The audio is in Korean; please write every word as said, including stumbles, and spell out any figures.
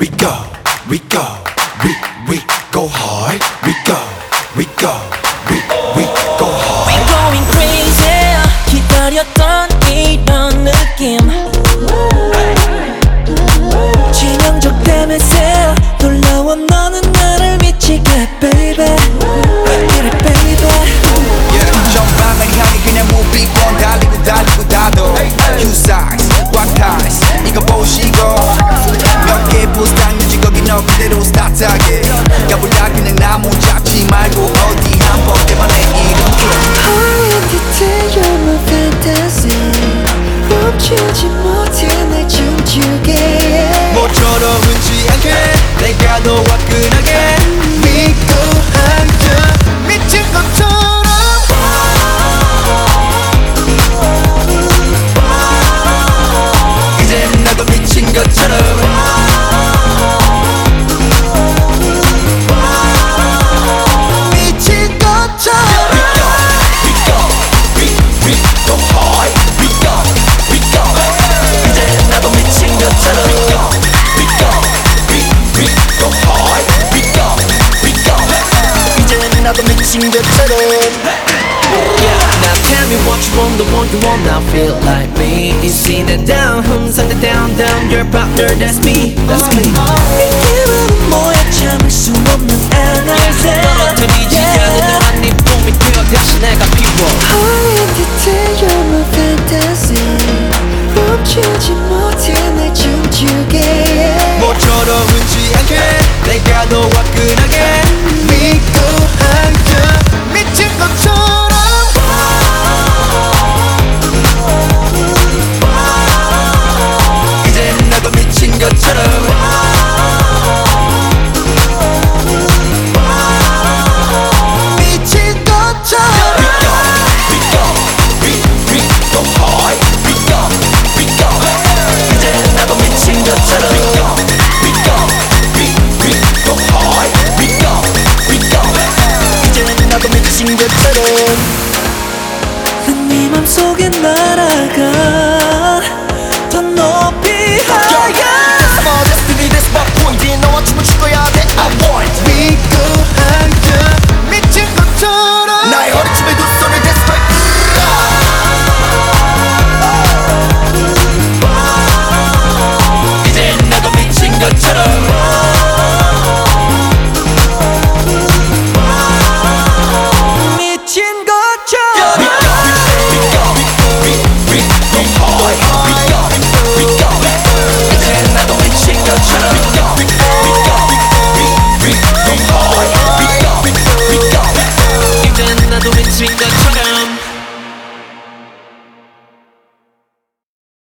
we go, we go, we we go hard. We go, we go, we we go hard. We're going crazy. 기다렸던 이런 느낌. 치명적 데미세 놀라워 너는 나를 미치게 baby. Get it baby. yeah. 전방을 향해 그냥 무비권 달리고 달리고 다도 You size, what ties 이거 보시고 몇 개 포스당 유지 거기 너 그대로 스타트하게 가볼라 그냥 나무 잡지 말고 어디 한번 대만의 이름 Identity you're my fantasy. 멈추지 못해 날 춤추게. 모처럼 흔지 않게 내가 더 화끈하게 믿고 앉아 미친 것처럼 이젠 나도 미친 것처럼 미친 것처럼 We go, we we go hard. We go, we go. 이제 나도 미친 것처럼. We go, we go, we we go hard. We go, we go. 이제 나도 미친 것처럼 Now tell me what you want, the one you want now feel like me. You see the down, 항상 the down, down. Your partner, that's me, that's me. 이기는 뭐야 참을 수 없는 에너지. 떨어뜨리지 않는 너란 네 봄이 되어 다시 내가 피워. Identity, you're my fantasy. 멈추지